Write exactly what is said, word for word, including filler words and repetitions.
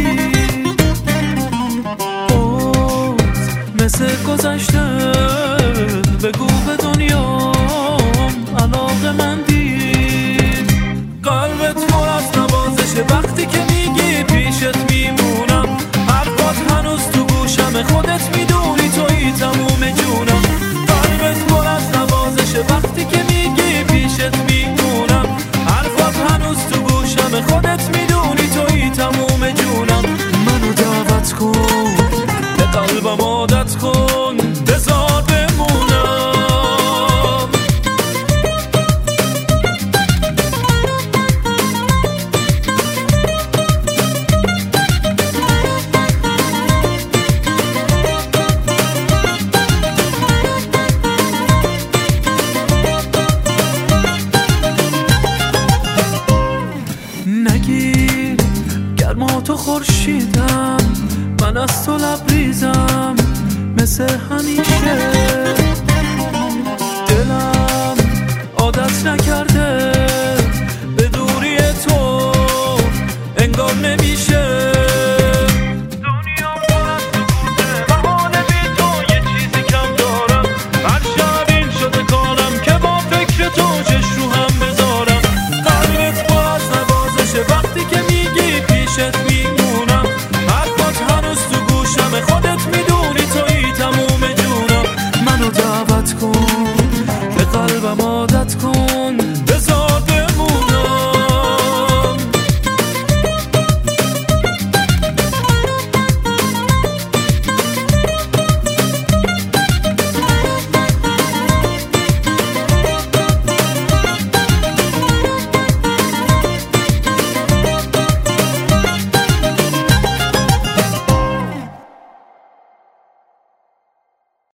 باز مثل گذشته بگو به دنیام علاقه مندی. قلبت پر از نوازشه وقتی که میگی پیشت میمونم. حرفات هنوز تو گوشم خودت میدونی تویی تموم جونم. قلبت پر از نوازشه وقتی که میگی پیشت میمونم. حرفات هنوز تو گوشم خودت میدونی تویی تموم جونم. منو دعوت کن به قلبم عادت کن بذار بمونم. نگیر گرما تو خورشیدم، من از تو لبریزم مثل همیشه. دلم عادت نکرده به دوری تو انگار نمیشه. دنیا پر از سکوته بهانه بی تو یه چیزی کم دارم. هر شب این شده کارم که با فکر تو چش رو هم بذارم. قلبت پر از نوازشه وقتی که میگی پیشت میمونم. حرفات هنوز تو گوشم خودت میدونی تویی تموم جونم. منو دعوت کن به قلبم عادت کن